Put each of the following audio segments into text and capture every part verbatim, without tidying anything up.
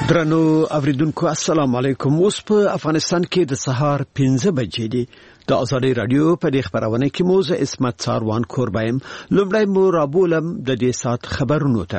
درنو اوریدونکو السلام علیکم. اوس په افغانستان کې د سهار پنځه بجې دي. د ازادي رادیو په دې خبرونه کې موزه اسمت څاروان کوربایم لومړی مو رابولم د دې سات خبرونو ته.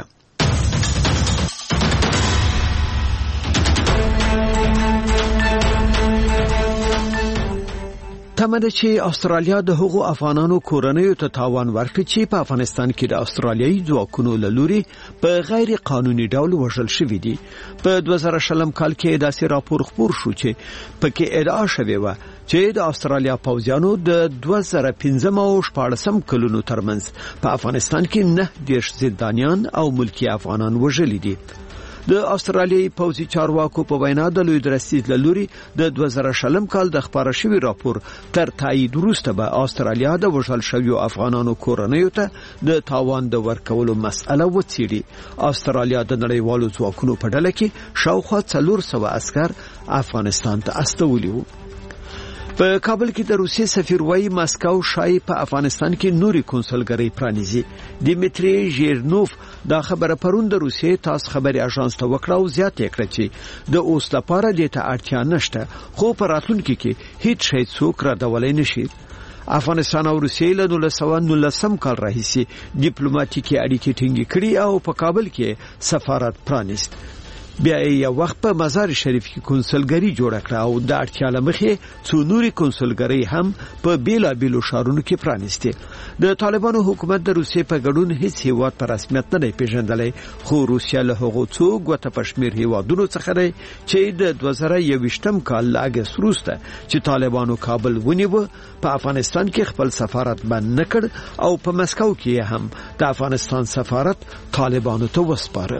تمنه چې استرالیا د هغو افغانانو کورنیو ته تاوان ورکړي چې په افغانستان کې د استرالیایي ځواکونو له لوري په غیر قانوني ډول وژل شوي دي. په دوه زره شلم کال کې داسې راپور خپور شو چې پکې ادعا شوې و چې د استرالیا پوځیانو د دوه زره پنځم او شپاړسم کلونو ترمنځ په افغانستان کې نه دیرش زندانیان او ملکی افغانان وژلي دي. د استرالیایي پوځي چارواکو په وینا د لوی درستیز لوري د دوه زره شلم کال د خبره شوی راپور تر تایید وروسته به استرالیا د وژل شویو افغانانو کورنیو ته د تاوان د ورکولو مسأله وڅېړي. استرالیا د نړیوالو ځواکونو په ډله کې شاوخوا څلور سوه عسكر افغانستان ته استولي وو. په کابل کې د روسیې سفیر وایي ماسکو شای په افغانستان کې نوري کنسولګری پرانیزي. دیمتری ژیرنوف دا خبره پرون د روسیې تاس خبري اژانس ته وکړه او زیات یې کړ چې د اوس لپاره د ته اړتیا نشته خو په راتلونکي کې هیڅ شی څوک را ډولای نشي. افغانستان او روسیې له نولس سوه نولسم کال راهیسي ډیپلوماټیکي اړیکې ټینګې کړې او په کابل کې سفارت پرانیست. بیا یو وخت په مزار شریف کې کنسولګری جوړ کړه او د اړتیا لمخې څو نوري کنسولګری هم په بیلا بیلو شهرونو کې پرانیسته. د طالبانو حکومت د روسیې په ګډون هیڅ هیواد پر رسمیت نه پیژندلای خو روسیا له هغو څو غوته پښمیر هیوادونو څخه دی چې د دوه زره یوویشتم کال لاګس وروسته چې طالبانو کابل ونیو په افغانستان کې خپل سفارت بند نکړ او په مسکو کې هم د افغانستان سفارت طالبانو ته وسپاره.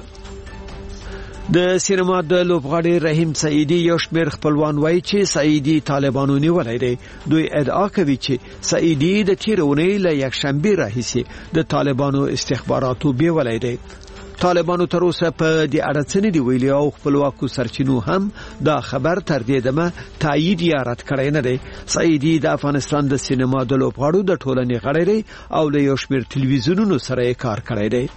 د سینما د لوبغاړي رحیم سعیدی یو شمېر خپلوان وایي چې سعیدی طالبانو نیولای دی. دوی ادعا کوي چې سعیدی د تیرونې له یکشنبه راهیسي د طالبانو استخباراتو بیولای دی. طالبانو تر اوسه په دې اړه څه نه دی ویلي او خپلواکو سرچینو هم دا خبر تر دې دمه تایید یا رد کړی نه دی. سعیدی د افغانستان د سینما د لوبغاړو د ټولنې غړی دی او له یو شمېر تلویزیونونو سره کار کړی دی.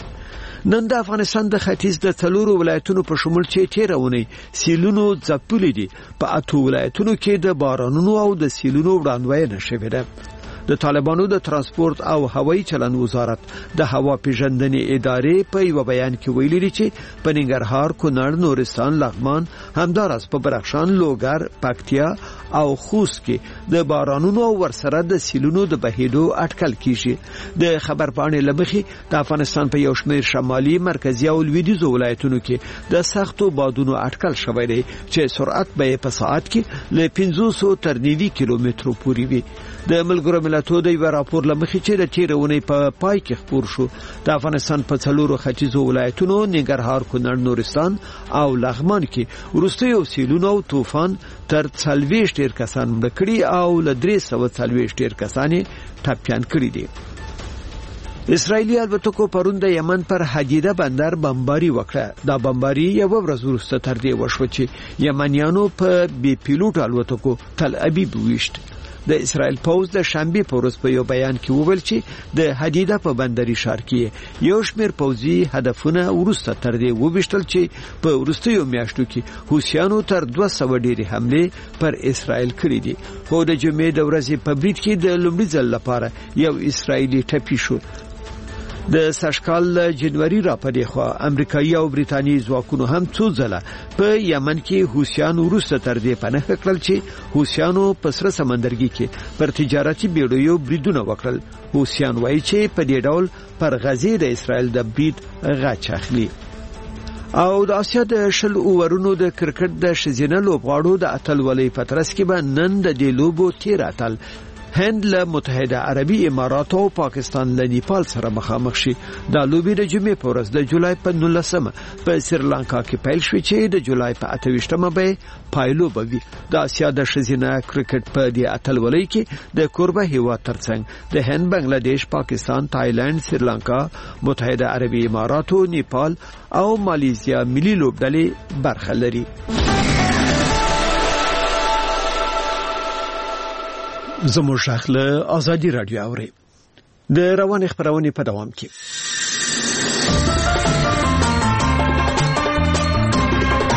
نن د افغانستان د ختیځ د څلورو ولایتونو په شمول چې تیرونې سیلونو ځپلي دي په اته ولایتونو کې د بارانونو او د سیلونو وړاندوینه شوې ده. د طالبانو د ترانسپورت او هوایي چلن وزارت د هوا پیژندنې ادارې په یو بیان کې ویلي دي چې په ننګرهار، کونړ، نورستان، لغمان، همداراز په بدخشان، لوګر، پکتیا او خوست کې د بارانونو او ورسره د سیلونو د بهیدو اټکل کیږي. د خبر پاڼې لمخې د افغانستان په یو شمېر شمالي، مرکزي او لویدیځو ولایتونو کې د سختو بادونو اټکل شوی دی چې سرعت به په ساعت کې له پنځوس تر نوي کیلومترو پورې وي. د ملګرو ملتونو د یو راپور لمخې چې د تیرونې په پای کې خپور شو د افغانستان په څلورو ختیځو ولایتونو ننګرهار، کونړ، نورستان او لغمان کې وروستیو سیلونو او طوفان تر څلوېښت ډیر کسان مړه کړي او له درې سوه څلوېښت ډیر کسان ټپیان کړي دي. اسرائیلي الوتکو پرون د یمن پر حدیده بندر بمباري وکړه. دا بمباري یو ورځ وروسته تر دې وشو چې یمنیانو په بي پیلوټ الوتکو تل ابیب ویشت. د اسرائیل پوز د شنبه په ورځ په یو بیان کې وویل چې د حدیده په بندري ښار کې یو شمېر پوځي هدفونه ورسته تر دې وبشتل چې په ورستیو میاشتو کې حوثیانو تر دوه سوه ډېرې حمله پر اسرائیل کړې دي. خو د جمعې د ورځې په بریټ کې د لومړي ځل لپاره یو اسرائیلي ټپي شو. د سشکال جنوري را پدې خو امریکایي او بریتانیي ځواکونو هم څو ځله په یمن کې حوثیان ورسته تر دې پناه کړل چې حوثیانو په سره سمندرګي کې پر تجارتي بیړیو بریدونه وکړل. حوثیان وایي چې په دې ډول پر غزې د اسرائیل د برید غچ اخلي. او د اسیا د شل اوورونو د کرکټ د شزینه لوبغاړو د اتلولۍ په ترڅ کې به نن د دې لوبو تیر اتل هند له متحده عربي امارات او پاکستان له نیپال سره مخامخ شي. دا لوبي د جمعې په ورځ د جولای په نولسمه په سریلانکا کې پیل شوې چې د جولای په اته ویشتمه به پایلو بوي. د اسیا د شزینه کرکټ په دې اتلولۍ کې د کوربه هیواد ترڅنګ د هند، بنگلاديش، پاکستان، تایلند، سریلانکا، متحده عربي امارات، نیپال او مالیزیا ملي لوبډلې برخه لري. زموږ شاخله ازادي رادیو اوري د روان خبرونه په دوام کې.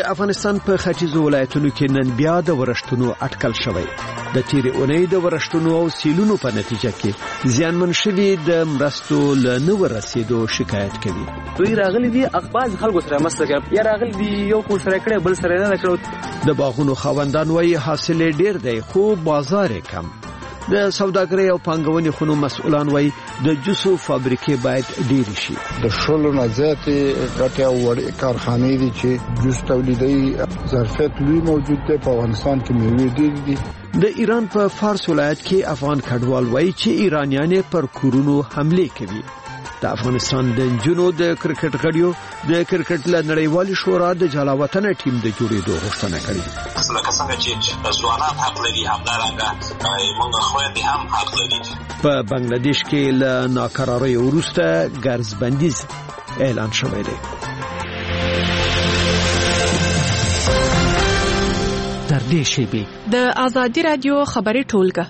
افغانستان په ختیځو ولایتونو کې نن بیا د ورښتونو اټکل شوی. د تیرې اونۍ د ورښتونو او سیلونو په نتیجه کې زیانمن شوي د مرستو له نه ورسېدو شکایت کوي. دوی راغلي دي اخبار خلکو سره مسله یا راغلي دي یو کور سره کړي بل سره نه کړو. د باغونو خاوندان وایي حاصل ډیر دی خو بازار کم. د سوداګرۍ او پانګونې خونو مسؤلان وایي د جوسو فابریکې باید ډېرې شي. د شلو نه زیاتې غټې او وړې کارخانې دي چې جوس تولیدي ظرفیت لوی موجود دی. په افغانستان کې میوې ډېرې دي. د ایران په فارس ولایت کې افغان کډوال وایي چې ایرانیان پر کورونو حمله کوي. د افغانستان د نجونو د کرکټ غړیو د کرکټ له نړیوالې شورا د جلاوطن ټیم د جوړېدو غوښتنه کړې. لکه څنګه چې ځوانان حق لري همدارنګه موږ خويندې هم حق لري. په بنگلاديش کې له ناکرارۍ وروسته ګرځبندیز اعلان شوی دی. تر دې شیبې د آزادي رادیو خبري ټولګه.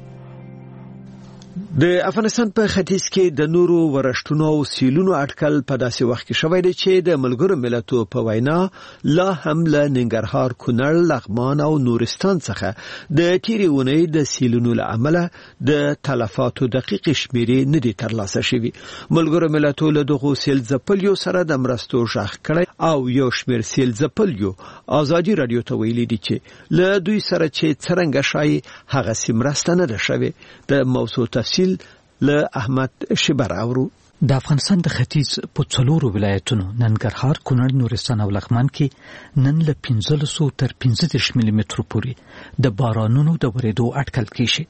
د افغانستان په ختیځ کې د نورو ورښتونو او سیلونو اټکل په داسې وخت کې شوی دی چې د ملګرو ملتو په وینا لا هم له ننګرهار، کونړ، لغمان او نورستان څخه د تیرې اونۍ د سیلونو له امله د تلفاتو دقیق شمیرې نه دي ترلاسه شوي. ملګرو ملتو له دغو سیل ځپلیو سره د مرستو غږ کړی او یو شمېر سیل ځپلیو آزادي رادیو ته ویلي دي چې له دوی سره چې څرنګه شای هغه سیمرسته نه ده شوې. د موضوع تفصیل له احمد شبر اورو. د افغانستان د ختیځ په څلورو ولایتونو ننګرهار، کونړ، نورستان او لغمان کې نن له پنځلسو تر پنځه دېرش ملي مترو پورې د بارانونو د ورېدو اټکل کیږي.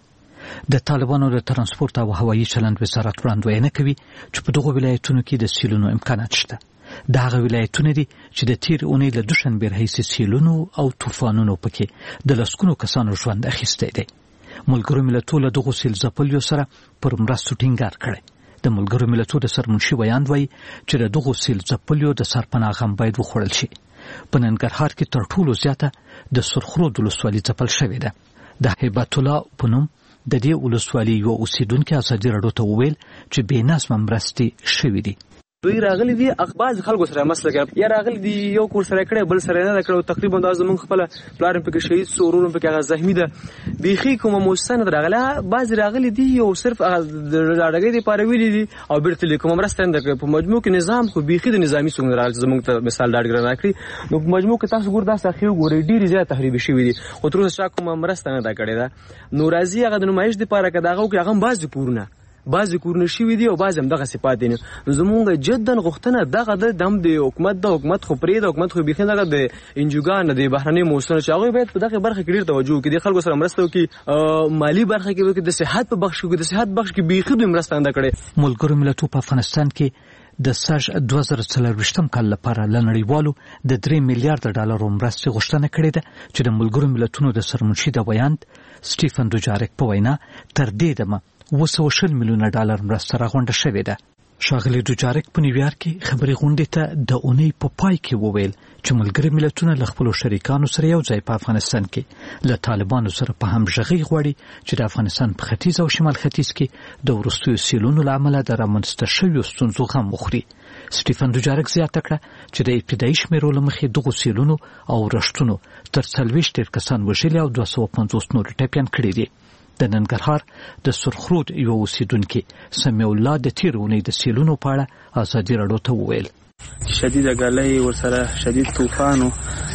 د طالبانو د ترانسپورت او هوایي چلند وزارت وړاندوینه کوي چې په دغو ولایتونو کې د سیلونو امکانات شته. د هغه ولایتونه دي چې د تیر اونۍ له دوشنبې راهیسې سیلونو او طوفانونو پکې د لسګونو کسانو ژوند اخیستی دی. ملګرو ملتو له دغو سیل ځپلیو سره پر مرستو ټینګار کړی. د ملګرو ملتو د سرمنشي ویاند وایي چې د دغو سیل ځپلیو د سرپناه غم باید وخوړل شي. په ننګرهار کې تر ټولو زیاته د سرخرود ولسوالي ځپل شوې ده. د هیبت الله په نوم د دې ولسوالي یو اوسیدونکي ازادي راډیو ته وویل چې بې نظمه مرستې شوې دي. دوی راغلي دي اخبار خلکو سره مسله کوي یا راغلي دي یو کور سره کړي بل سره نه کړو. تقریبا د زمون خپل پلان په کې شهید سورونو په کې زخمی ده. بيخي کومه موسسه راغله بعض راغلي دي یو صرف د راډګي دی پاره ویلي دي او بیرته لیکوم مرستند په مجموع کې نظام خو بيخي د نظامی څنګه راغلي زمون ته مثال ډاډ راکړي. نو په مجموع کې تاسو ګور دا سخی ګوري ډیری زیات تخریب شوی دي او تر اوسه کومه مرستند دا کړي ده. نو راځي هغه د نمایش دی پاره کداغه کې هغه بعض کورونه بعضی کورونه شوي دي او بعض هم دغه صفات دي. زمونږ جدن غوښتنه دغه د دم د حکومت د حکومت خو پرې د حکومت خو بيخي دغه د انجوګان د بهرنۍ موسسو چې هغه باید په دغه برخه کې ډیر توجه وکړي. د خلکو سره مرسته وکړي، مالی برخه کې وکړي، د صحت په بخش کې د صحت بخش کې بيخي د مرسته نه کړي. ملګرو ملتو په افغانستان کې د سج دوه زره څلوېښتم کال لپاره له نړیوالو د درې میلیارډ ډالرو مرستې غوښتنه کړې ده چې د ملګرو ملتونو د سرمنشي د ویاند سټیفن دوجارک په وینا تر دې دمه اوه سوه شل میلیونه ډالر مرسته راغونډه شوې ده. ښاغلي دوجارک په نیویارک کې خبري غونډې ته د اونۍ په پای کې وویل چې ملګري ملتونه له خپلو شریکانو سره یو ځای په افغانستان کې له طالبانو سره په همغږۍ غواړي چې د افغانستان په ختیځ او شمال ختیځ کې د وروستیو سیلونو له امله د رامنځته شویو ستونزو غم وخوري. سټیفن دوجارک زیاته کړه چې د ابتدایي شمیرو له مخې دغو سیلونو او رښتونو تر څلوېښت ډېر کسان وژلي او دوه سوه پنځوس نور ټپیان کړي دي. د ننګرهار د سرخرود یو اوسیدونکي سمیع الله د تیر اونۍ د سیلونو په اړه ازادي راډیو ته وویل شدید غلې ورسره شدید طوفانو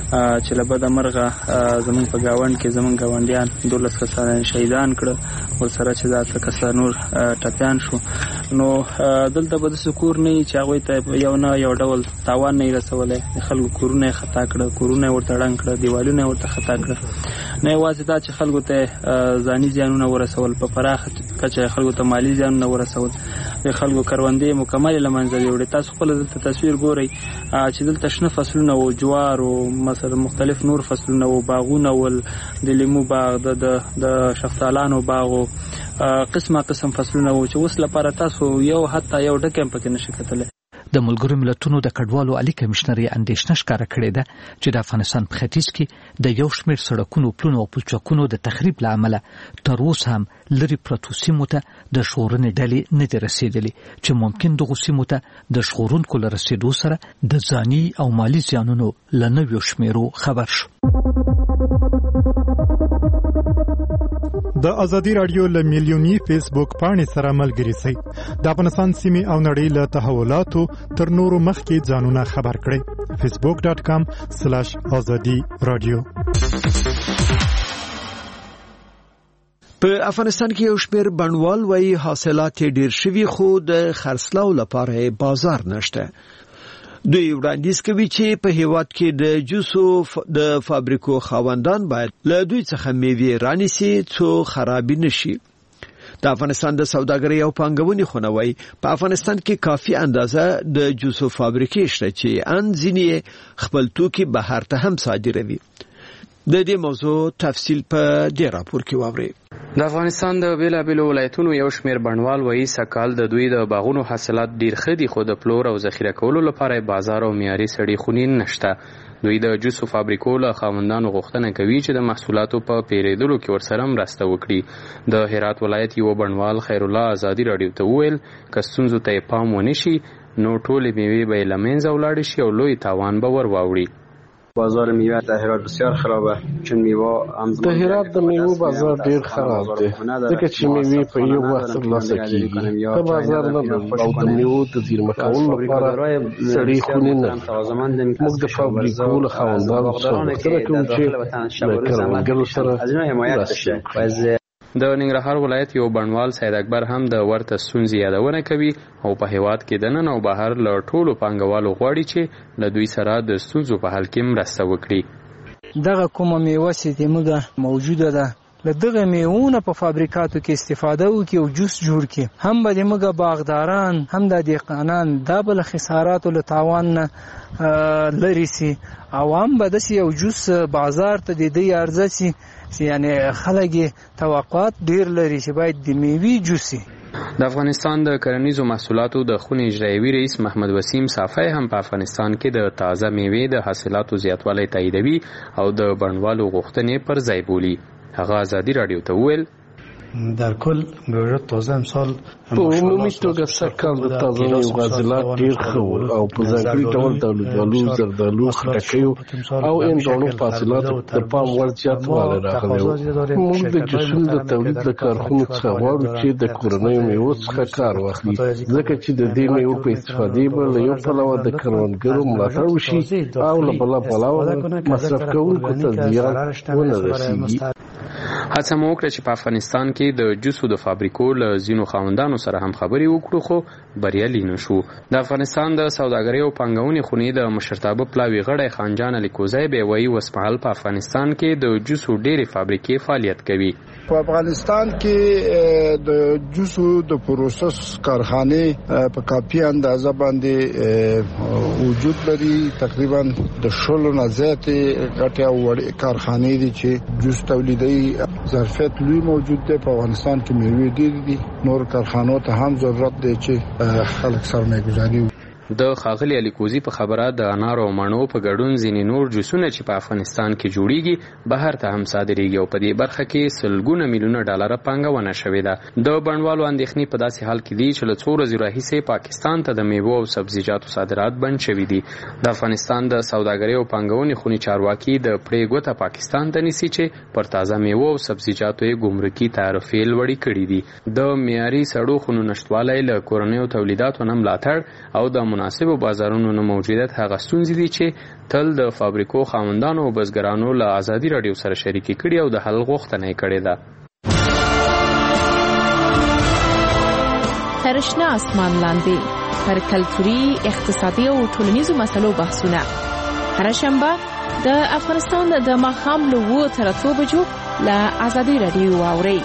چې له بده مرغه زمون په گاوند کې زمون گاونډیان دولس کسان شهیدان کړ ورسره چې ذات کسان نور ټپیان شو. نو دلته به د سکور نه چې هغه ته یو نه یو ډول تاوان نه رسولې. خلکو کورونه خطا کړ، کورونه ورته ډنګ کړ، دیوالونه ورته خطا کړ. نه یوازې دا چې خلکو ته ځاني زیانونه ورسول، په پراخه کچه خلکو ته مالی زیانونه ورسول. د خلکو کروندې مکمل لمنځه وړي. تاسو خپل دلته تصویر ګورئ چې دلته شنه فصلونه او جوار او مثلا مختلف نور فصلونه او باغونه ول د لیمو باغ د د شفتالانو باغ او قسمه قسم فصلونه او چې اوس لپاره تاسو یو حتی یو ډکه پکې نشئ کتلی. د ملګرو ملتونو د کډوالو عالی کمشنر یې اندېښنه ښکاره کړې ده چې د افغانستان په ختیځ کې د یو شمېر سړکونو پلونو او پلچکونو د تخریب له امله تر اوسه هم لرې پرتو سیمو ته د ژغورنې ډلې نه دي رسېدلې چې ممکن دغو سیمو ته د ژغورونکو له رسېدو سره د ځاني او مالي زیانونو له نویو شمیرو خبر شو. د ازادي رادیو له میلیونی فیسبوک پاڼې سره ملګري شئ. د افغانستان سیمې او نړۍ له تحولاتو تر نورو مخکې ځانونه خبر کړئ. فیسبوک ډاٹ کام سلاش ازادي رادیو. په افغانستان کې یو شمېر بڼوال وايي حاصلات ډېر شوي خو د خرڅلاو لپاره بازار نشته. دوی وړاندیز کوي چې په هیواد کې د جوسو د فابریکو خاوندان باید له دوی څخه میوې رانیسي څو خرابې نشي. د افغانستان د سوداګرۍ او پانګونې خونه وايي په افغانستان کې کافي اندازه د جوسو فابریکې شته چې ان ځینې خپل توکي بهر ته هم صادروي. د دې موضوع تفصیل په دې راپور کې واورئ. د افغانستان د بیلابیلو ولایتونو یو شمېر بڼوال وایي سږکال د دوی د باغونو حاصلات ډیر ښه دي خو د پلور او ذخیره کولو لپاره بازار او معیاري سړې خونې نشته. دوی د جوسو فابریکو له خاوندانو غوښتنه کوي چې د محصولاتو په پیرودلو کې ورسره مرسته وکړي. د هرات ولایت یو بڼوال خیر الله ازادي رادیو ته وویل که ستونزو ته پام ونه شي نو ټولې میوې به له منځه ولاړې شي او لوی تاوان به ور واوړي. بازار میوه در هرات بسیار خرابه چون میوه د هرات د میوه بازار ډیر خراب دی ځکه چې میوه په یو وخت ترلاسه کیږي ته بازار نه لري او د میوه د زیرمه کولو لپاره سړې خونې نه موږ د فابریکو له خاوندانو سره کوم چې د کروندګرو سره حمایت شي. د ننګرهار ولایت یو بڼوال سید اکبر هم د ورته ستونزې یادونه کوي او په هیواد کې دننه او بهر له ټولو پانګوالو غواړي چې له دوی سره د ستونزو په حل کې مرسته وکړي. دغه کومه میوه چې موږ موجوده ده له دغه میوونه په فابریکاتو کې استفاده وکړي او جوس جوړ کړي هم به موږ باغداران هم د دهقانان دا بل خساراتو له تاوان نه لري سي او هم به د یو جوس بازار ته د دې ارزښت یعنی خلک توقعات ډیر لري چې باید د میوې جوسي. د افغانستان د کرنیزو محصولاتو د خونې اجرایوي رئیس محمد وسیم صافی هم په افغانستان کې د تازه میوې د حاصلاتو زیاتوالی تاییدوي او د بڼوالو غوښتنې پر ځای بولي. هغه ازادي رادیو ته وویل در کل میوه تازه امسال په عمومي توګه سږکال د تازه میوو حاصلات ډېر ښه وو او په ځانګړي ډول د الوچالو، زردالو، خټکیو او هندواڼو په حاصلاتو د پام وړ زیاتوالی راغلی و. موږ د جوسونو د تولید له کارخونو څخه غواړو چې د کورنیو میوو څخه کار واخلي ځکه چې د دې میوو په استفادې به له یو پلوه د کروندګرو ملاتړ وشي او له بله پلوه مصرف کوونکو ته زیان ونه رسېږي. هڅه مو وکړه چې په افغانستان کې د جوسو د فابریکو له ځینو خاوندانو سره هم خبرې وکړو خو بریالي نشو. د افغانستان د سوداګرۍ او پانګونې خونې د مشرتابه پلاوي غړی خانجان علي کوزی به وایي اوسمهال په افغانستان کې د جوسو ډېرې فابریکې فعالیت کوي. په افغانستان کې د جوسو د پروسس کارخانې په کافي اندازه باندې وجود لري. تقریبا د شلو نه زیاتې غټې او وړې کارخانې دي چې جوس تولیدوي. ظرفیت لوی موجود دی په افغانستان کې. میوې ډېرې دي. نور کارخانو ته هم ضرورت دی چې خلک سرمایه‌ګذاري وکړي. د ښاغلي علي کوزي په خبره د انارو او مڼو په ګډون ځینې نور جوسونه چې په افغانستان کې جوړیږي بهر ته هم صادریږي او په دې برخه کې سلګونه میلیونه ډالره پانګونه شوې ده. د بڼوالو اندېښنې په داسې حال کې دي چې له څو ورځې راهیسې پاکستان ته د میوو او سبزیجاتو صادرات بند شوي دي. د افغانستان د سوداګرۍ او پانګونې خونې چارواکي د پړې ګوته پاکستان ته نیسي چې پر تازه میوو او سبزیجاتو یې ګمرکي تعرفې لوړې کړي دي. د معیاري سړو خونو نشتوالی له کورنیو تولیداتو نه ملاتړ او د مناسبو بازارونو نه موجودیت هغه ستونزې دي چې تل د فابریکو خاوندانو او بزګرانو له ازادي رادیو سره شریکې کړي او د حل غوښتنه یې کړې ده. تر شنه اسمان لاندې پر کلتوري، اقتصادي او ټولنیزو مسلو بحثونه هر شنبه د افغانستان د ماښام له اوو تر اتو بجو له ازادي رادیو واورئ.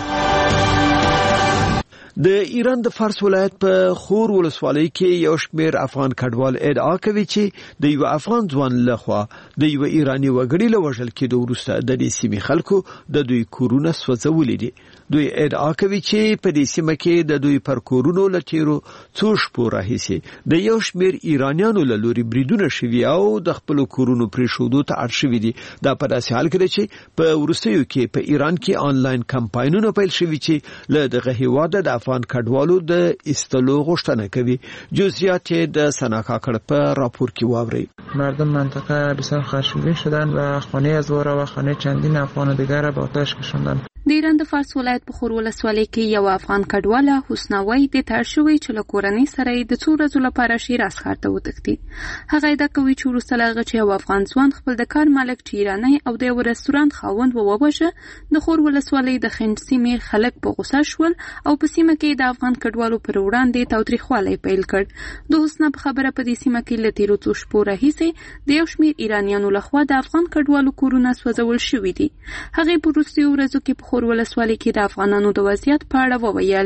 د ایران د فارس ولایت په خور ولسوالۍ کې یو شمېر افغان کډوال ادعا کوي چې د یو افغان ځوان لخوا د یو ایرانی وګړي له وژل کېدو وروسته د دې سیمې خلکو د دوی کورونه سوځولي دي. دوی ادعا کوي چې په دې سیمه کې د دوی پر کورونو لټیرو څو شپو راهیسي د یو شمېر ایرانیانو له لوري بریدونه شوي او د خپل کورونو پرې شودو ته اړ شوي دي. دا په داسې حال کې چې په وروستیو کې په ایران کې آنلاین کمپاینونه پیل شوي چې له دغه هیواد د افغان کډوالو د استلو غوښتنه کوي. جزئیات د سنا کاکړ په راپور کې واوري. مردم منطقه بسیار خشمگین شدن و خانه از وارا و خانه چندین افغان دیگر را به آتش کشاندند. د ایران د فارس ولایت په خور ولسوالۍ کې یو افغان کډواله حسنوي د تړ شوی چې له کورنۍ سره د څو ورځو لپاره شیراز ښار ته وتښتي. هغه ادعا کوي چې وروسته له هغه چې یو افغان ځوان خپل د کار مالک چې ایرانی او د یو رستورانت خاوند ووژه، د خور ولسوالۍ د خنج سیمې خلک په غوسه شول او په سیمه کې د افغان کډوالو پر وړاندې تاوتریخوالی پیل کړ. د حسنا په خبره په دې سیمه کې له تیرو څو شپو راهیسې د یو شمېر ایرانیانو لخوا د افغان کډوالو کورونه سوځول شوي دي. هغې په وروستیو ورځو کې په خور ولسوالۍ کې د افغانانو د وضعیت په اړه وویل.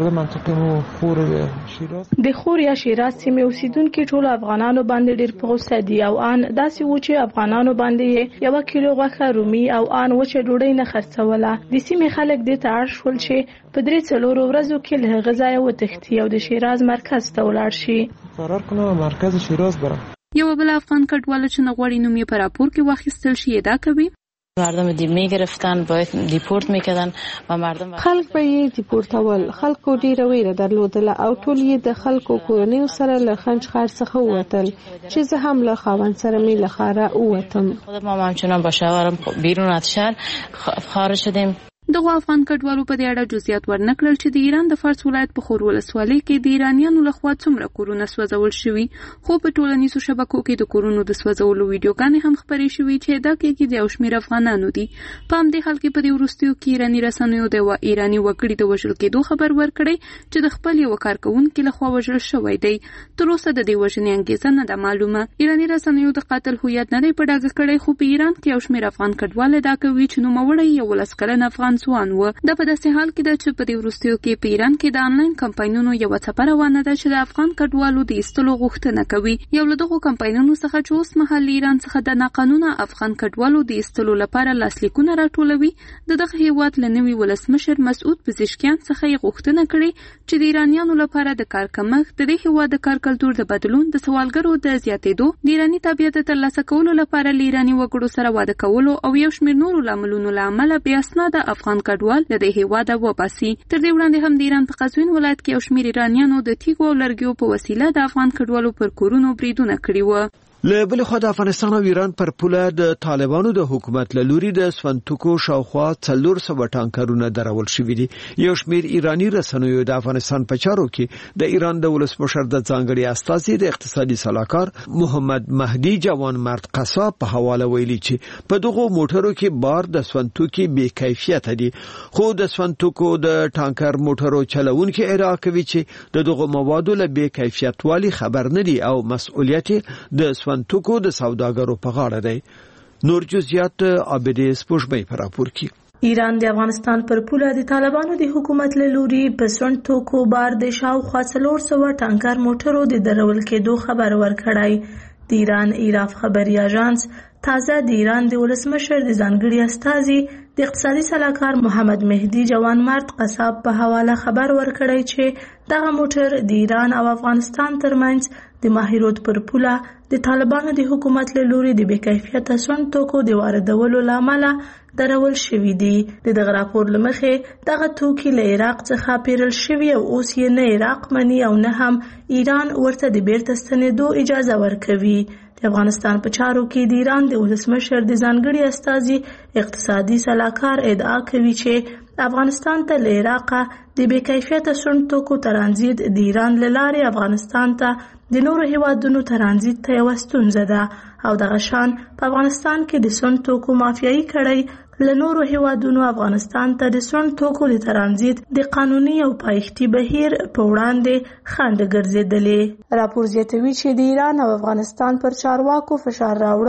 د خور یا شیراز سیمې اوسیدونکو ټول افغانانو باندې ډېر په غوسه دي او ان داسې و چې افغانانو باندې یو کیلو غوښه رومي او ان وچه ډوډۍ نه خرڅوله. د سیمې خلک دې ته اړ شول چې په درې څلورو ورځو کې له هغه ځایه وتښتي او د شیراز مرکز ته ولاړ شي. قرار کنه مرکز شیراز برم. یو بل افغان کډوال چې نغوړی نوم یې په راپور کې واخیستل شي ادعا کوي مردم دی میگرفتن باید دیپورت میکردن و مردم خلق به یې دیپورتول. خلکو ډیره ویره درلودله او ټول یې د خلکو کورنیو سره له خنج ښار څخه ووتل چې زه هم له خاوند سره مې له ښاره ووتم. خودم هم همچنان با شوهرم بیرون از شهر خارج شدیم. دغه افغان کډوالو په دې اړه جزئیات ورنکړل چې د ایران د فارس ولایت په خور ولسوالۍ کې د ایرانیانو لخوا څومره کورونه سوځول شوي، خو په ټولنیزو شبکو کې د کورونو د سوځولو ویډیوګانې هم خپرې شوي چې ادعا کوي د یو شمېر افغانانو دي. په همدې حال کې په دې وروستیو کې ایراني رسنیو د یوه ایراني وګړي د وژل کېدو خبر ورکړی چې د خپل یوه کارکوونکي لخوا وژل شوی دی. تر اوسه د دې وژنې انګېزه نه ده معلومه. ایراني رسنیو د قاتل هویت نه دی په ډاګه کړی، خو په ایران کې یو شمېر افغان کډوال ادعا کوي چې نوموړی یولس کلن افغان ځوان و. دا په داسې حال کې ده چې په دې وروستیو کې په ایران کې د آنلاین کمپاینونو یوه څپه روانه ده چې د افغان کډوالو د ایستلو غوښتنه کوي. یو له دغو کمپاینونو څخه چې اوس مهال ایران څخه د ناقانونه افغان کډوالو د ایستلو لپاره لاسلیکونه راټولوي، د دغه هیواد له نوي ولسمشر مسعود پزشکیان څخه یې غوښتنه کړې چې د ایرانیانو لپاره د کار کمښت، د دې هیواد د کار کلتور د بدلون، د سوالګرو د زیاتېدو، د ایراني تابعیت د ترلاسه کولو لپاره له ایراني وګړو سره واده کولو او یو شمېر نورو لاملونو له امله بې اسناده افغان کډوال د هیواده وباسي. تر دې وړاندې هم د ایران په قزوین ولایت کې یو شمېر ایرانیانو د تیږو او لرګیو په وسیله د افغان کډوالو پر کورونو بریدونه کړي وو. له بل خوا د افغانستان او ایران پر پوله د طالبانو د حکومت له لوري د سونتوکو شاوخوا څلور سوه ټانکرونه درول شوي دي. یو شمېر ایراني رسنیو د افغانستان په چارو کې د ایران د ولسمشر د ځانګړي استازي د اقتصادي سلاکار محمد مهدي جوان مرد قصاب په حواله ویلي چې په دغه موټرو کې بار د سونتوکي بې کیفیت دي، خو د سونتوکو د ټانکر موټرو چلوونکي ادعا کوي چې د دغه موادو له بې کیفیت والی خبر نه دي او مسؤلیت د توکو د سوداګرو په غاړه دی. نور جزئیات عابدې سپوږمۍ په راپور کې. ایران د افغانستان پر پوله د طالبانو د حکومت له لوري په سون توکو بار د شاوخوا څلور سوه ټانکر موټرو د درول کېدو خبر ورکړی. د ایران ایراف خبري اژانس تازه د ایران د ولسمشر د ځانګړي استازي د اقتصادي سلاکار محمد مهدي جوان مرد قصاب په حواله خبر ورکړی چې دغه موټر د ایران او افغانستان ترمنځ د ماهیروت پر پوله د طالبانو د حکومت له لوري د بې کیفیته سون توکو د واردولو له امله درول شوي دي. د دغه راپور له مخې دغه توکي له عراق څخه پیرل شوي او اوس یې نه عراق مني او نه هم ایران ورته د بیرته ستنېدو اجازه ورکوي. د افغانستان په چارو کې د ایران د ولسمشر د ځانګړي استازي اقتصادي سلاکار ادعا کوي چې افغانستان ته له عراقه د بې کیفیته سون توکو ترانزیت د ایران له لارې افغانستان ته د نورو هیوادونو ترانزیت ته یوه ستونزه ده او دغه شان په افغانستان کې د سون توکو مافیایي کړۍ له نورو هیوادونو افغانستان ته د سون توکو د ترانزیت د قانوني او پایښتي بهیر په وړاندې خنډ ګرځېدلې. راپور زیاتوي چې د ایران او افغانستان پر چارواکو فشار راوړل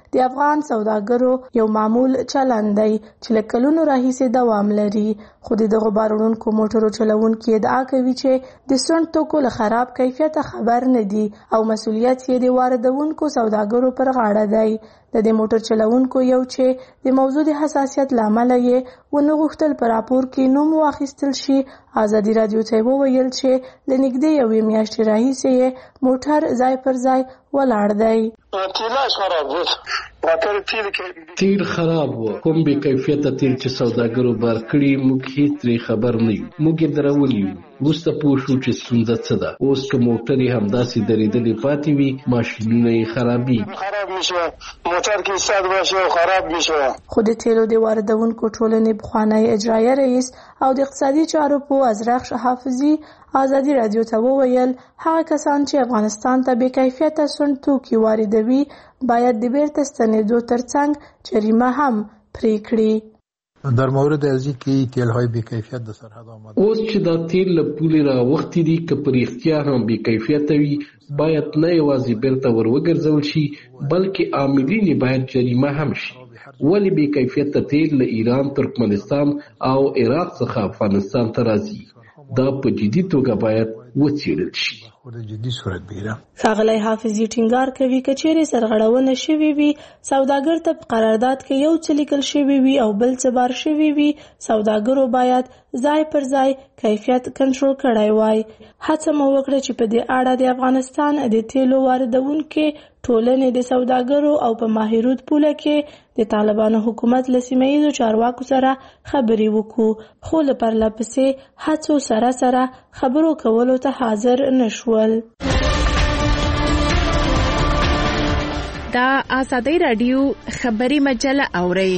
د افغان سوداګرو یو معمول چلند دی چې له کلونو راهیسې دوام لري، خو د دغو بار وړونکو موټرو چلوونکي ادعا کوي چې د سونډ توکو له خراب کیفیته خبر نه دي او مسؤلیت یې د واردونکو سوداګرو پر غاړه دی. د دې موټر چلوونکو یو چې د موضوع د حساسیت له امله یې ونه غوښتل په راپور کې نوم واخیستل شي، ازادي راډیو ته وویل چې له نږدې یوې میاشتې راهیسې یې موټر ځای پر ځای ولاړ دی. تیل خراب و، کوم بې کیفیته تیل چې سوداګرو بار کړي موږ هیڅ ترې خبر نه یو، موږ یې درولي یو. وروسته پوه شو چې ستونزه څه ده. اوس که موټر یې همداسې درېدلې پاتې وي ماشینونه یې خرابېږي. خراب میشه، موټر کې ساد باشه او خراب میشه. خو د تیلو د واردونکو ټولنې پخوانی اجرایه رئیس او د اقتصادي چارو په ازرخ حافظي ازادي راډیو ته وویل هغه کسان چې افغانستان ته بې کیفیته سونډ توکي واردوي باید د بیرته ستنېدو ترڅنګ جریمه هم پرې کړي. در مورد از اینکه تیل‌های بی‌کیفیت در سرحد آمده اوس چې دا تیل له پولې راوختي دي که په رښتیا هم بې کیفیته وي باید نه یوازې بیرته ور وګرځول شي بلکې عاملین یې باید جریمه هم شي. ولې بې کیفیته تیل له ایران، ترکمنستان او عراق څخه افغانستان ته راځي؟ دا په جدي توګه باید وڅېړل شي. ښاغلی حافظي ټینګار کوي که چیرې سرغړونه شوې وي سوداګر ته په قرارداد کې یو څه لیکل شوي وي او بل څه بار شوي وي، سوداګرو باید ځای پر ځای کیفیت کنټرول کړی وای. هڅه مو وکړه چې په دې اړه د افغانستان د تیلو واردونکو ټولنې د سوداګرو او په ماهرود پوله کې د طالبانو حکومت له سیمه ییزو چارواکو سره خبرې وکړو، خو له پرله پسې هڅو سره سره خبرو کولو ته حاضر نشول. دا آزادی راډیو خبري مجله اوري.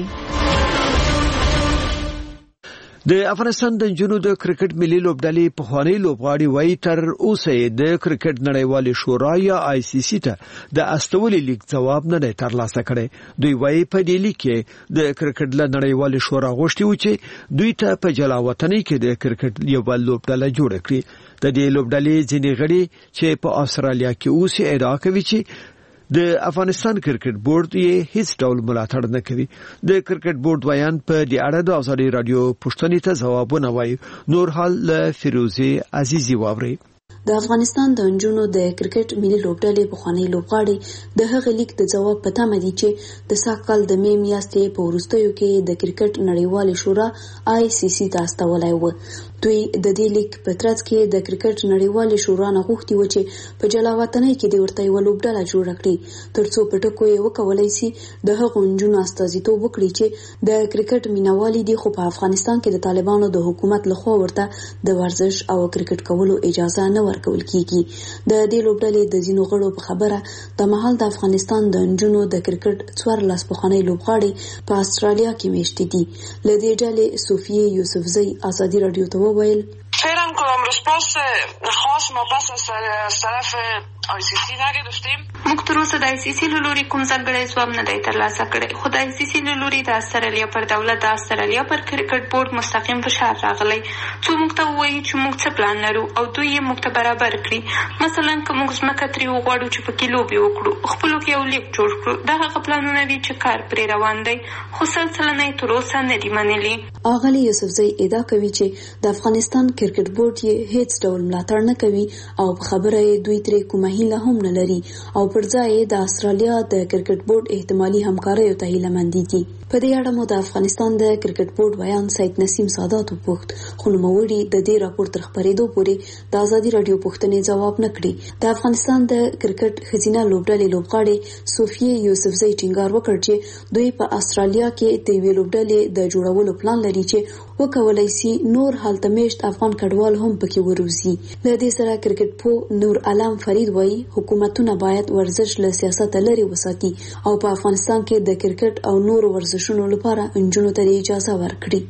د افغانستان د نجونو د کرکټ ملي لوبډلې پخوانی لوبغاړي وایي تر اوسه د کرکټ نړیوالې شورا یا آی سی سی ته د استولې لیک جواب نه دی ترلاسه کړی. دوی وایي په دې لیک کې د کرکټ له نړیوالې شورا غوښتي و چې دوی ته په جلاوطنۍ کې د کرکټ یو بل لوبډله جوړه کړي. د دې لوبډلې ځینې غړي چې په استرالیا کې اوسې ادعا کوي چې د افغانستان کرکټ بورډ یې هیڅ ډول ملاتړ نه کوي. د کرکټ بورډ ویان په دې اړه د ازادي راډیو پوښتنې ته ځوابونه وایي. نور حال له فیروزي عزیزي واوري. د افغانستان د نجونو د کرکټ ملي لوبډلې پخوانی لوبغاړي د هغه لیک د جواب په تمه دي چې د ساکال د مې میاشتې په وروستیو کې د کرکټ نړیوالې شورا آی سی سی ته استولای و. دوی د دې لیک په ترڅ کې د کرکټ نړیوالې شورا نه غوښتي و چې په جلاوطنۍ کې د ورته یو لوبډله جوړه کړي ترڅو په ټکو یې وکولای شي د هغو نجونو استازیتوب وکړي چې د کرکټ مینوالي دي خو په افغانستان کې د طالبانو د حکومت لخوا ورته د ورزش او کرکټ کولو اجازه نه ورکول کیږي. د دې لوبډلې د ځینو غړو په خبره د مهال د افغانستان د نجونو د کرکټ څوارلس پخوانی لوبغاړي په استرالیا کې میشتي دي. له دې ډلې صوفیه یوسفزۍ ازادي راډیو ته وویل فعلا کدام رسپاس خاص ما پس از طرف آی سی سی نگرفتیم. موږ تر اوسه د آی سی سی له لوري کوم ځانګړی ځواب نه دی ترلاسه کړی، خو د آی سی سی له لوري د استرالیا پر دولت د استرالیا پر کرکټ بورډ مستقیم فشار راغلی څو موږ ته ووایي چې موږ څه پلان لرو او دوی یې موږ ته برابر کړي. مثلا که موږ ځمکه ترې وغواړو چې پکې لوبې وکړو، خپلو کې یو لیک جوړ کړو، دا هغه پلانونه دي چې کار پرې روان دی، خو سل سلنه یې تر اوسه نه دي منلي. اغلې یوسفزۍ ادعا کوي چې د افغانستان کرکټ بورډ یې هیڅ ډول ملاتړ نه کوي او په خبره یې دوی ترې کومه هیله هم نه لري او پر ځای د استرالیا د کرکټ بورډ احتمالي همکاریو ته هیله مند دي. په دې اړه مو د افغانستان د کرکټ بورډ ویان سید نسیم سادات وپوښت، خو نوموړي د دې راپور تر خپرېدو پورې د ازادي راډیو پوښتنې ځواب نه کړي. د افغانستان د کرکټ ښځینه لوبډلې لوبغاړې صوفیه یوسفزۍ ټینګار وکړ چې دوی په استرالیا کې د یوې لوبډلې د جوړولو پلان لري چې وکولای شي نور هلته میشت افغان کډوال هم پکې وروزي. له دې سره کرکټ پو نور علام فرید وایي حکومتونه باید ورزش له سیاست لري وساتي او په افغانستان کې د کرکټ او نور ورزشونو لپاره انجونو ته اجازه ورکړي.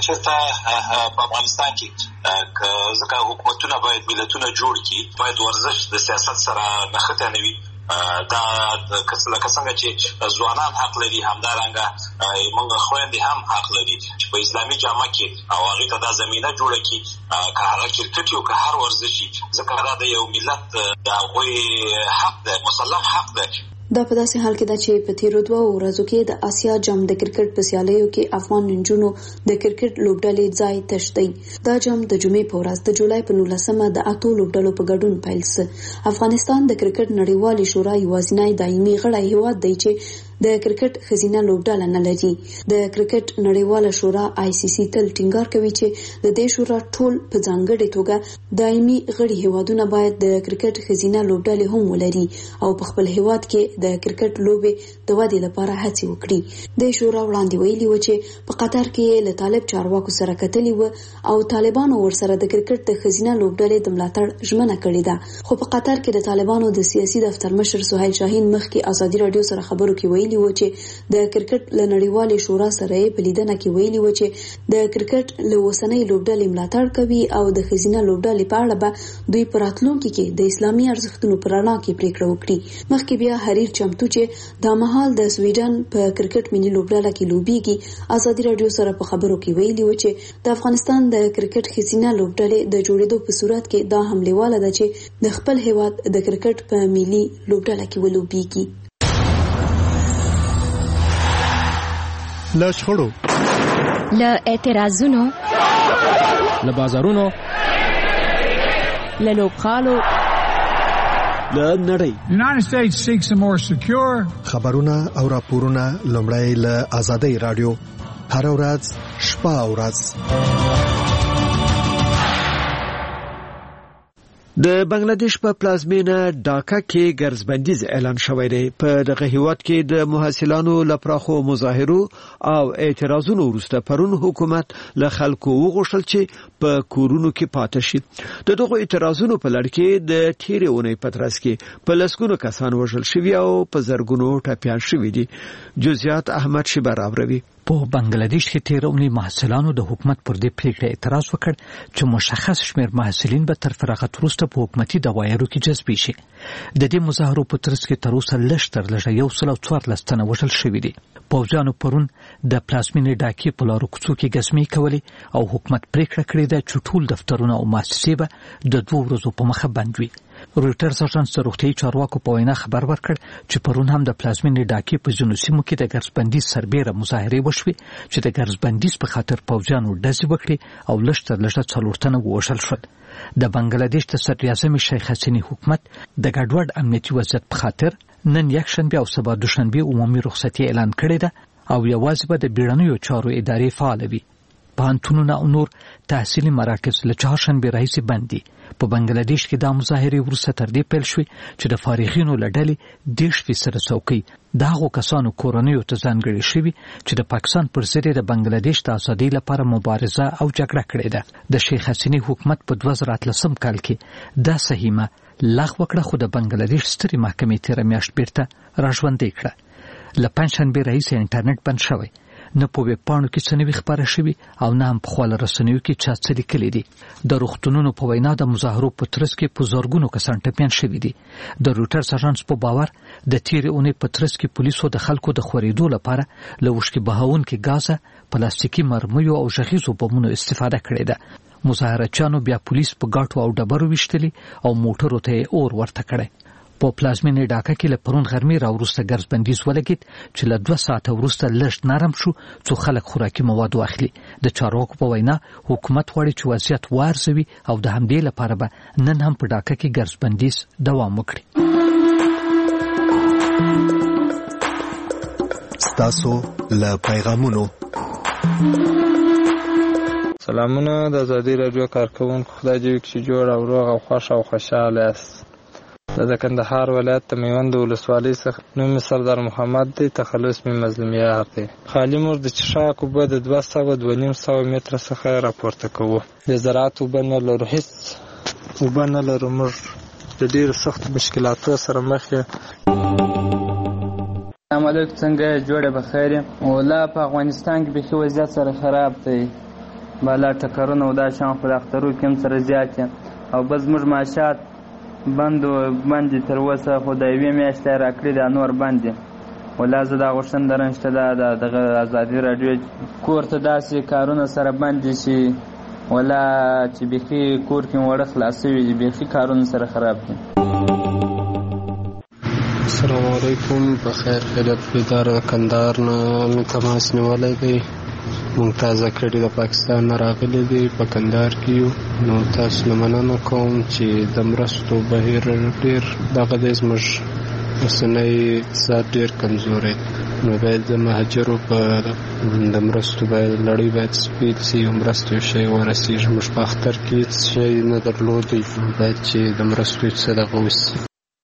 کچته په افغانستان کې ځکه حکومتونه باید ملتونه جوړ کړي، باید ورزش د سیاست سره نښته نه وي. دا لکه څنګه چې ځوانان حق لري همدارنګه موږ خویندې هم حق لري چې په اسلامي جامه کې او هغې ته دا زمینه جوړه کړي که هغه کرکټ یو که هر ورزش وي، ځکه دا د یو ملت د هغوی حق دی، مسلم حق دی. دا په داسې حال کې ده چې په تیرو دوه ورځو کې د آسیا جام د کرکټ په سیالیو کې افغان نجونو د کرکټ لوبډلې ځای تش دی. دا جام د جمعې په ورځ د جولای په نولسمه د اتو لوبډلو په ګډون پیل شو. افغانستان د کرکټ نړیوالې شورا یوازینی دایمي غړی هیواد دی چې د کرکټ خزینه لوبډله نه لري. د کرکټ نړیواله شورا آی سی سی تل ټینګار کوي چې د دې شورا ټول په ځانګړي توګه دایمي غړي هیوادونه باید د کرکټ خزینه لوبډلې هم ولري او په خپل هیواد کې د کرکټ لوبې د ودې لپاره هڅې وکړي. د شورا وړاندې ویلي و چې په قطر کې له طالب چارواکو سره کتلي و او طالبانو ورسره د کرکټ د خزینه لوبډلې د ملاتړ ژمنه کړې ده. خو په قطر کې د طالبانو د سیاسي دفتر مشر سهیل شاهین مخکې ازادي رادیو سره خبرو کې ویلي و چې د کرکټ له نړیوالې شورا سره په لیدنه کې ویلي و چې د کرکټ له اوسنۍ لوبډلې ملاتړ کوي او د خزینه لوبډلې په اړه به دوی په راتلونکي کې د اسلامي ارزښتونو پر رڼا کې پریکړه وکړي. مخکې بیا حریر چمتو چې د مهال د سویډن په کرکټ ملي لوبډله کې لوبيږي ازادي رادیو سره په خبرو کې ویلي و چې د افغانستان د کرکټ خزینه لوبډلې د جوړېدو په صورت کې دا حملهواله ده چې د خپل هیواد د کرکټ په ملي لوبډله کې ولوبيږي. له شخړو، له اعتراضونو، له بازارونو، له لوبغالو، له نړۍ United States seeks a more secure خبرونه او راپورونه لومړی له آزادۍ رادیو هر ورځ شپه او ورځ. د بنگلاديش په پلازمینه ډاکا کې ګرځبندیز اعلان شوی دی. په دغه هیواد کې د محصلانو لپاره مظاهرو او اعتراضونو وروسته پرون حکومت له خلکو وغوښتل چې په کورونو کې پاتې شي. د دغه اعتراضونو په لړ کې د تیرې اونۍ په ترڅ کې په لسګونو کسان وژل شوي او په زرګونو ټپیان شوي دي. جزئیات احمد شیبر راوړي. په بنگلاديش کې تیر اونۍ محصلانو د حکومت پر دې پریکړه اعتراض وکړ چې مشخص شمیر محصلین به تر فراغت وروسته په حکومتي دغایرو کې جذب شي. د دې مظاهرو په ترڅ کې تر اوسه لږ تر لږه یو سل او څوارلس تنه وژل شوي دي. پوځیانو پرون د پلازمینې ډاکې په لارو کوڅو کې ګزمې کولې او حکومت پریکړه کړې ده چې ټول دفترونه او مؤسسې به د دوه ورځو په مخه بند وي. رویټرز اژانس د روغتیايي چارواکو په وینا خبر ورکړ چې پرون هم د پلازمینې ډاکې په ځینو سیمو کې د ګرځبندیز سربېره مظاهرې وشوې چې د ګرځبندیز په خاطر پوځیانو ډزې وکړې او لږ تر لږه څلور تنه ووژل شول. د بنگلاديش د صدراعظم شیخ حسینی حکومت د ګډوډ امنیتي وضعیت په خاطر نن یکشنبه او سبا دوشنبه عمومي رخصتي اعلان کړې ده او یوازې به د بیړنیو چارو ادارې فعال وي. پوهنتونونه او نور تحصیلي مراکز له چهارشنبه راهیسې بند دي. په بنگلاديش کې دا مظاهرې وروسته تر دې پیل شوې چې د فارغینو له ډلې دېرش فیصده څوکۍ د هغو کسانو کورنیو ته ځانګړې شوي چې د پاکستان پر ضد د بنگلاديش د ازادۍ لپاره مبارزه او جګړه کړې ده. د شیخ حسینی حکومت په دوه زره اتلسم کال کې دا سهیمه لغوه کړه خو د بنگلاديش سترې محکمې تېره میاشت بیرته راژوندۍ کړه. له پنجشنبې راهیسې انټرنیټ بند شوی، نه په ویب پاڼو کې څه نوي خبره شوي او نه هم په خواله رسنیو کې چا څه لیکلي دي. د روغتونونو په وینا د مظاهرو په ترڅ کې په زرګونو کسان ټپیان شوي دي. د رویټرز اژانس په باور د تیرې اونۍ په ترڅ کې پولیسو د خلکو د خورېدو لپاره له وشکې بهاونکي ګازه، پلاستیکي مرمیو او غږیزو بمونو استفاده کړې ده. مظاهرچیانو بیا پولیس په ګاټو او ډبرو ویشتلي او موټرو ته اور ورته کړی. په پلازمینې ډاکا کې له پرون غرمې راوروسته ګرځبندیز ولګېد چې له دوه ساعته وروسته لږ نرم شو څو خلک خوراکي مواد واخلي. د چارواکو په وینا حکومت غواړي چې وضعیت وارزوي او د همدې لپاره به نن هم په ډاکا کې ګرځبندیز دوام وکړي. ستاسو له پیغامونو سلامونه د آزادۍ رادیو کارکوونکو، خدای دې وکړي چې جوړ او روغ او خوښ او خوشحاله یاست. د کندهار ولایت د میوند ولسوالۍ څخه نوم مې سردار محمد دی، تخلص مې مظلومیار دی. خالي مور د چشاک اوبه د دوه سوه دوه نیم سوه متره څخه راپورته کوو. د زراعت اوبه نه لرو، هېڅ اوبه نه لرو. موږ د ډېرو سختو مشکلاتو سره مخ یو. السلام علیکم، څنګه جوړه بخیر یم. ولا په افغانستان کې بیخي وضعیت سره خراب دی، بالا ټکرونه او دا شان خو د اخترو کې هم سره زیات یم او بس زموږ معاشات بند بند تر اوسه خو د یوې میاشتې راکړي دا نور بند دي. ولا زه دا غوښتنه لرم چې دا دغه ازادي راډیو کور ته داسې کارونه سره بند شي ولا چې بیخي کور کې وړه خلاصوي، بیخي کارونه سره خراب دي. السلام علیکم. بخیر خیریت بیدار کندهار نه مې تماس نیولی دی. مونږ تازه کړي د پاکستان نه راغلي دي، په کندهار کې یو. نو تاسو نه مننه کوم چې د مرستو بهیر ډېر دغه دی، زموږ اوسنی اقتصاد ډېر کمزوری، نو باید د مهاجرو په د مرستو باید لړۍ باید سپیل سي او مرستو یو شی ورسېږي. موږ په اختر کې هېڅ شی نه درلودی، باید چې د مرستو څه دغه وسي.